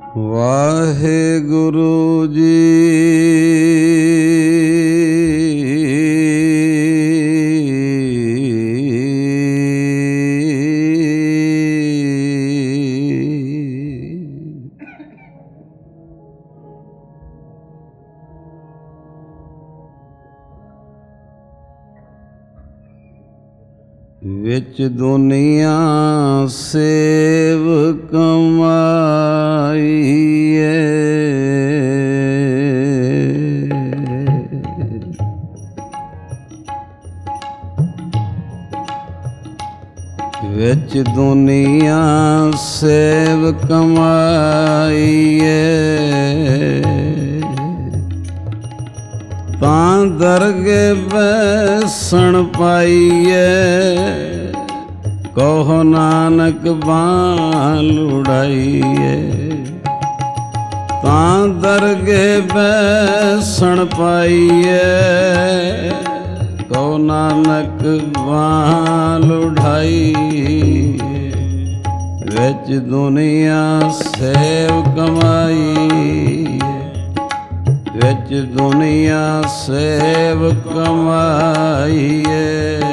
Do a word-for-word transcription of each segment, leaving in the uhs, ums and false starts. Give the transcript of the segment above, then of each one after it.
ਵਾਹਿਗੁਰੂ ਜੀ। ਵਿੱਚ ਦੁਨੀਆ ਸੇਵ ਕਮਾਈਏ, ਵਿੱਚ ਦੁਨੀਆ ਸੇਵ ਕਮਾਈਏ, ਤਾਂ ਦਰਗੇ ਬੈਸਣ ਪਾਈਏ, ਕਹੋ ਨਾਨਕ ਬਾਂਹ ਲੁੜਾਈਏ। ਤਾਂ ਦਰਗੇ ਬੈਸਣ ਪਾਈਏ, ਕਹੋ ਨਾਨਕ ਬਾਂਹ ਲੁੜਾਈਏ। ਵਿੱਚ ਦੁਨੀਆ ਸੇਵ ਕਮਾਈਏ, ਵਿੱਚ ਦੁਨੀਆ ਸੇਵ ਕਮਾਈਏ।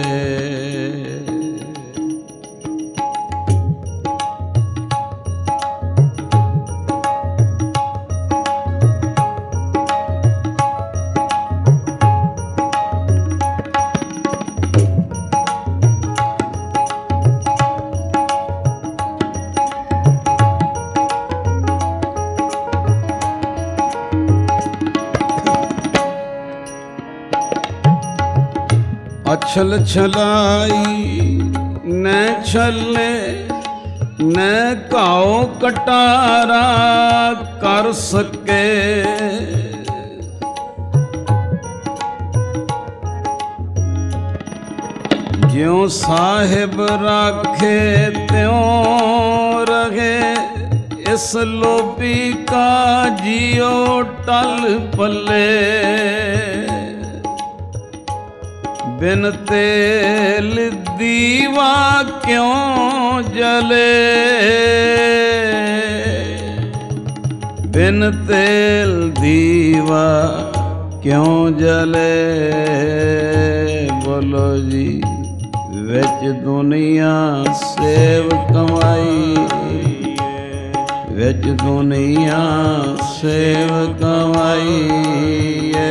ਅਛਲ ਛਲਾਈ ਨੈ ਛਲੇ, ਨੈ ਘਾਉ ਕਟਾਰਾ ਕਰ ਸਕੇ। ਜਿਉ ਸਾਹਿਬ ਰਾਖੇ ਤਿਉ ਰਹੇ, ਇਸ ਲੋਭੀ ਕਾ ਜਿਉ ਟਲ ਪੱਲੇ। ਬਿਨ ਤੇਲ ਦੀਵਾ ਕਿਉਂ ਜਲੇ, ਬਿਨ ਤੇਲ ਦੀਵਾ ਕਿਉਂ ਜਲੇ। ਬੋਲੋ ਜੀ। ਵਿੱਚ ਦੁਨੀਆ ਸੇਵ ਕਮਾਈ, ਵਿੱਚ ਦੁਨੀਆ ਸੇਵ ਕਮਾਈਏ।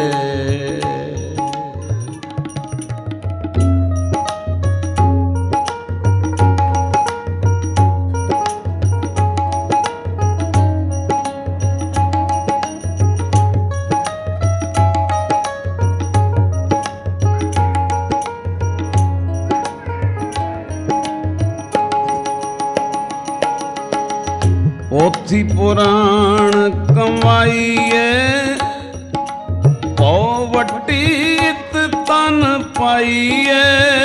ਪੋਥੀ ਪੁਰਾਣ ਕਮਾਈਏ, ਭਉ ਵੱਟੀ ਤਨ ਪਾਈਏ।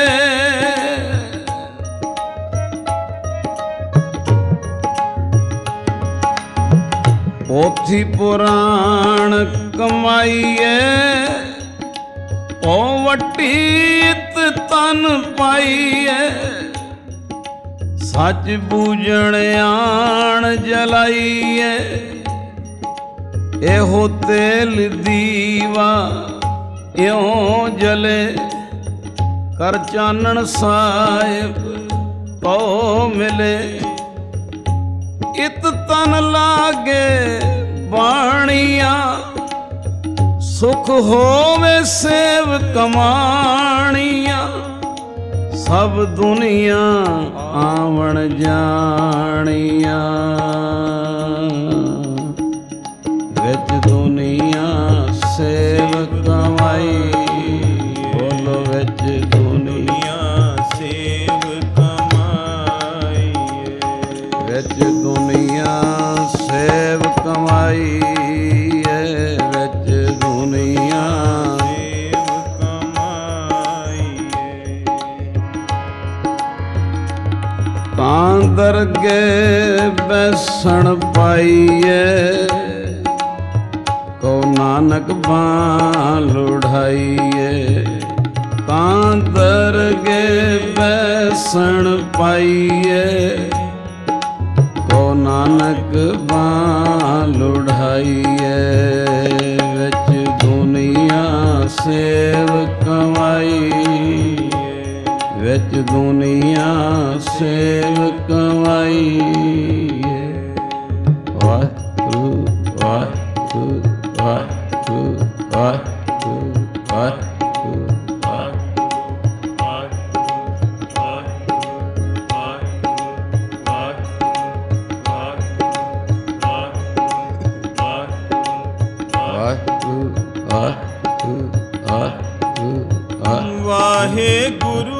ਪੋਥੀ ਪੁਰਾਣ ਕਮਾਈਏ, ਭਉ ਵੱਟੀ ਤਨ ਪਾਈਏ। ਸੱਚ ਬੂਝਣ ਆਣ ਜਲਾਈਏ, ਇਹੋ ਤੇਲ ਦੀਵਾ ਇਉਂ ਜਲੇ। ਕਰ ਚਾਨਣ ਸਾਹਿਬ ਪਉ ਮਿਲੇ, ਇਤ ਤਨ ਲਾਗੇ ਬਾਣੀਆਂ। ਸੁਖ ਹੋਵੇ ਸੇਵ ਕਮਾਣੀਆਂ, ਸਭ ਦੁਨੀਆ ਆਵਣ ਜਾਣੀਆਂ। ਵਿੱਚ ਦੁਨੀਆ ਸੇਵ ਕਮਾਈ, ਬੋਲੋ ਵਿੱਚ ਦੁਨੀਆ ਸੇਵ ਕਮਾਈ। ਵਿੱਚ ਦੁਨੀਆ ਸੇਵ ਕਮਾਈ, ਵਿੱਚ ਦੁਨੀਆ ਤਾਂ ਦਰਗੇ ਬੈਸਣ ਪਾਈਏ, ਕਹੋ ਨਾਨਕ ਬਾਂਹ ਲੁੜਾਈਏ। ਤਾਂ ਦਰਗੇ ਬੈਸਣ ਪਾਈਏ, ਕਹੋ ਨਾਨਕ ਬਾਂਹ ਲੁੜਾਈਏ, ਵਿੱਚ ਦੁਨੀਆ ਸੇਵ ਕਮਾਈ, ਵਿੱਚ ਦੁਨੀਆ ਸੇਵ ਕਮਾਈ। ਵਾਹਿਗੁਰੂ ਵਾਹਿਗੁਰੂ ਵਾਹਿਗੁਰੂ ਵਾਹਿਗੁਰੂ ਵਾਹਿਗੁਰੂ। ਵਾਹਿਗੁਰੂ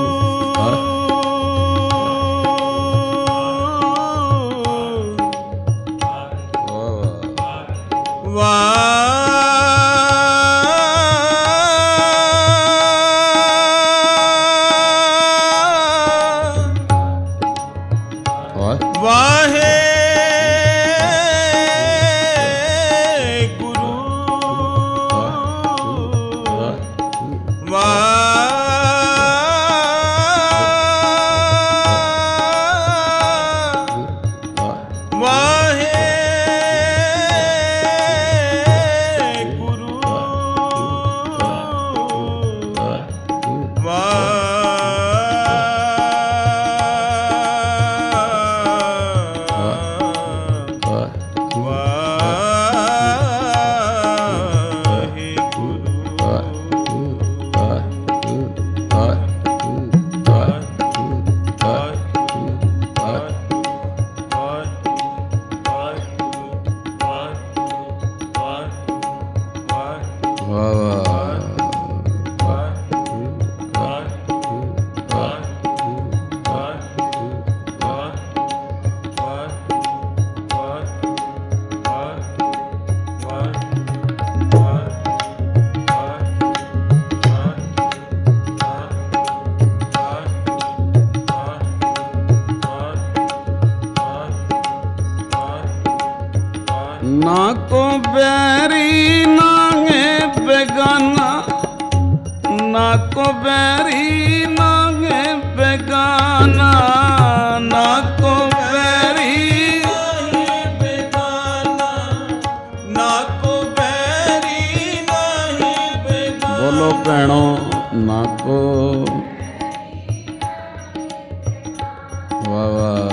ਨਾ ਕੋ ਬੈਰੀ ਨਾਗੇ ਬੇਗਾਨਾ, ਨਾ ਕੋ ਬੈਰੀ ਨਾਗੇ ਬੇਗਾਨਾ, ਨਾ ਕੋ ਬੈਰੀ ਨਾਹੀਂ ਬੇਗਾਨਾ, ਨਾ ਕੋ ਬੈਰੀ ਨਾਹੀਂ ਬੇਗਾਨਾ। ਬੋਲੋ ਭੈਣੋ, ਨਾ ਕੋ ਵਾਹ ਵਾਹ।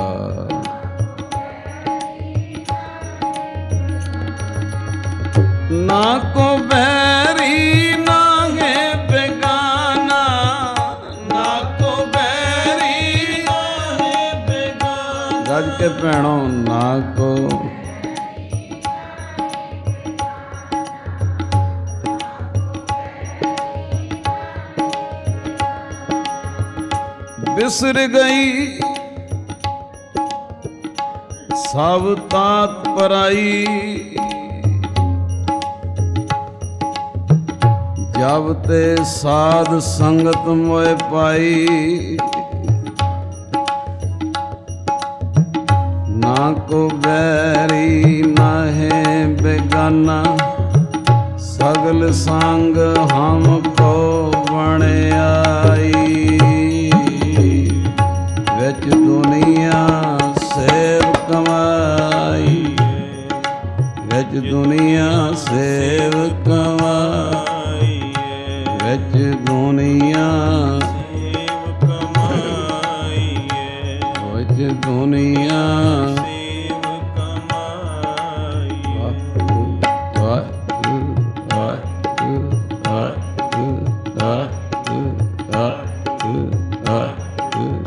ਨਾ ਕੋ ਬੈਰੀ ਨਾਗੇ ਬੇਗਾਨਾ, ਨਾ ਕੋ ਬੈਰੀ ਨਾਹੀਂ ਬੇਗਾਨਾ। ਗੱਜ ਕੇ ਭੈਣੋ, ਨਾ ਕੋ ਬਿਸਰ ਗਈ ਸਭ ਤਾਤ ਪਰਾਈ, ਜਬ ਤੇ ਸਾਧ ਸੰਗਤ ਮੋਏ ਪਾਈ। ਨਾ ਕੋ ਬੈਰੀ ਨਾਹੀਂ ਬੇਗਾਨਾ, ਸਗਲ ਸੰਗ ਹਮ ਕੋ ਬਣਾਈ। ਵਿੱਚ ਦੁਨੀਆ ਸੇਵ ਕਮਾਈ, ਵਿੱਚ ਦੁਨੀਆ ਸੇਵ ਕਮਾਈ, ਵਿੱਚ ਦੁਨੀਆ ਸੇਵ ਕਮਾਈਏ, ਵਿੱਚ ਦੁਨੀਆ ਸੇਵ ਕਮਾਈਏ। ਵਾਹਿਗੁਰੂ ਵਾਹਿਗੁਰੂ ਵਾਹਿਗੁਰੂ ਵਾਹਿਗੁਰੂ ਵਾਹਿਗੁਰੂ ਵਾਹਿਗੁਰੂ ਵਾਹਿਗੁਰੂ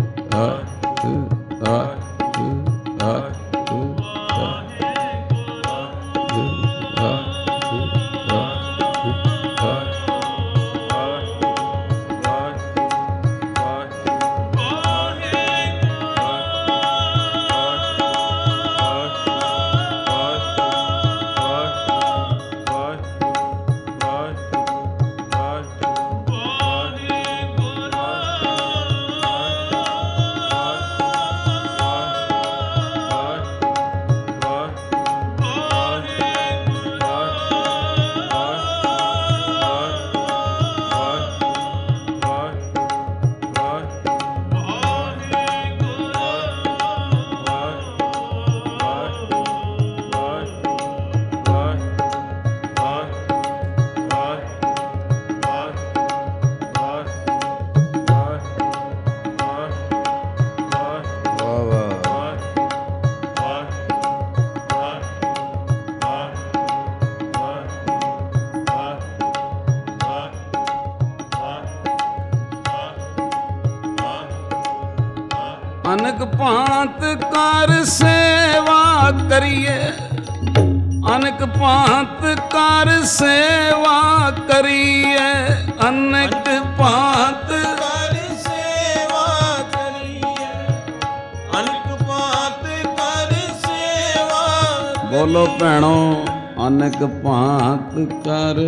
ਅਨਕ ਭਾਂਤ ਕਰ ਸੇਵਾ ਕਰੀਏ, ਅਨਕ ਭਾਂਤ ਕਰ ਸੇਵਾ ਕਰੀਏ, ਅਨਕ ਭਾਂਤ ਕਰ ਸੇਵਾ ਕਰੀਏ, ਅਨਕ ਭਾਂਤ ਕਰ ਸੇਵਾ ਬੋਲੋ ਭੈਣੋ, ਅਨਕ ਭਾਂਤ ਕਰ,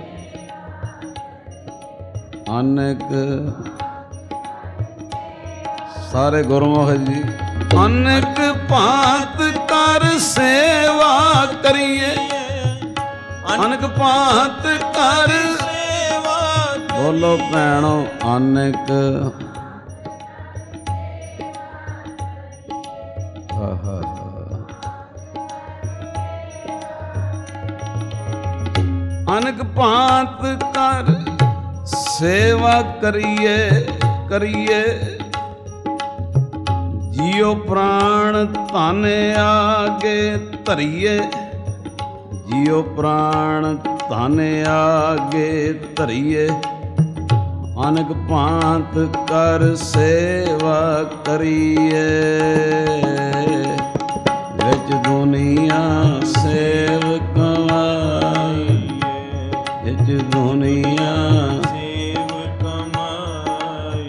ਅਨਕ ਸਾਰੇ ਗੁਰਮੁਖ ਜੀ, ਅਨਕ ਭਾਂਤ ਕਰ ਸੇਵਾ ਕਰੀਏ, ਅਨਕ ਭਾਂਤ ਕਰ ਸੇਵਾ ਬੋਲੋ ਭੈਣੋ, ਅਨਕ ਹਾ ਹਾ ਅਨਕ ਭਾਂਤ ਕਰ ਸੇਵਾ ਕਰੀਏ, ਕਰੀਏ ਜਿਉ ਪ੍ਰਾਣ ਧਨ ਆਗੇ ਧਰੀਏ, ਜਿਉ ਪ੍ਰਾਣ ਧਨ ਆਗੇ ਧਰੀਏ, ਅਨਕ ਭਾਂਤ ਕਰ ਸੇਵਾ ਕਰੀਏ, ਵਿੱਚ ਦੁਨੀਆ ਸੇਵ ਕਮਾਈ, ਵਿੱਚ ਦੁਨੀਆ ਸੇਵ ਕਮਾਈ,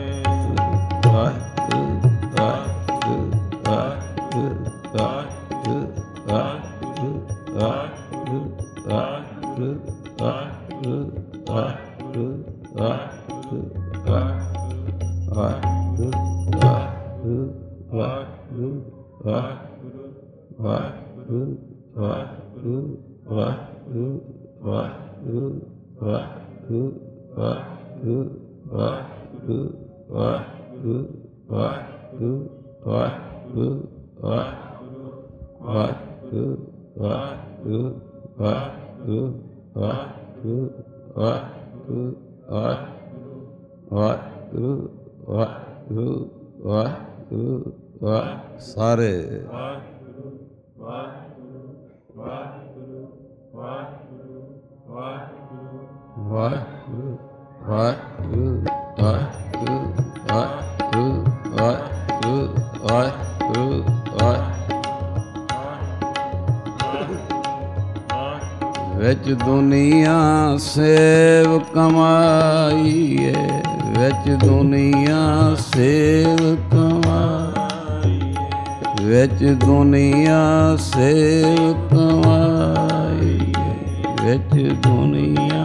ਸਾਰੇ ਵਾਹਿਗੁਰੂ ਵਾਹਿਗੁਰੂ ਵਾਹਿਗੁਰੂ ਵਾਹਿਗੁਰੂ ਵਾਹਿਗੁਰੂ ਵਾਹਿਗੁਰੂ ਵਿੱਚ ਦੁਨੀਆ ਸੇਵ ਕਮਾਈਏ, ਵਿੱਚ ਦੁਨੀਆ ਸੇਵ ਕਮਾਈਏ, ਵਿੱਚ ਦੁਨੀਆ ਸੇਵ ਕਮਾਈਏ, ਵਿੱਚ ਦੁਨੀਆ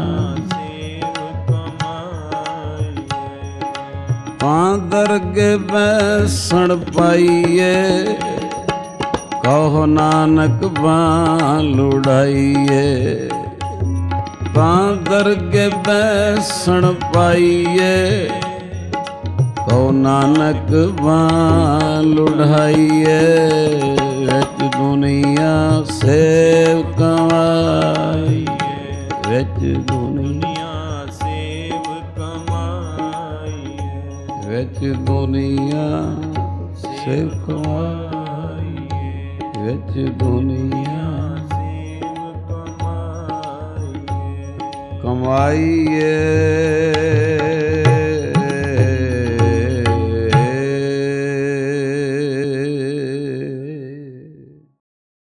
ਪਾਂ ਦਰਗੇ ਬੈਸਣ ਪਾਈਏ, ਕਹੋ ਨਾਨਕ ਬਾਂ ਲੁੜਾਈਏ, ਪਾਂ ਦਰਗੇ ਬੈਸਣ ਪਾਈਏ, ਕਹੋ ਨਾਨਕ ਬਾਂ ਲੁੜਾਈਏ, ਵਿੱਚ ਦੁਨੀਆ ਸੇਵ ਕਮਾਈਏ, ਵਿੱਚ ਦੁਨੀਆ ਸੇਵ ਕਮਾਈ, ਵਿੱਚ ਦੁਨੀਆ ਸੇਵ ਕਮਾਈਏ, ਵਿੱਚ ਦੁਨੀਆ ਸੇਵ ਕਮਾਈ, ਕਮਾਈਏ,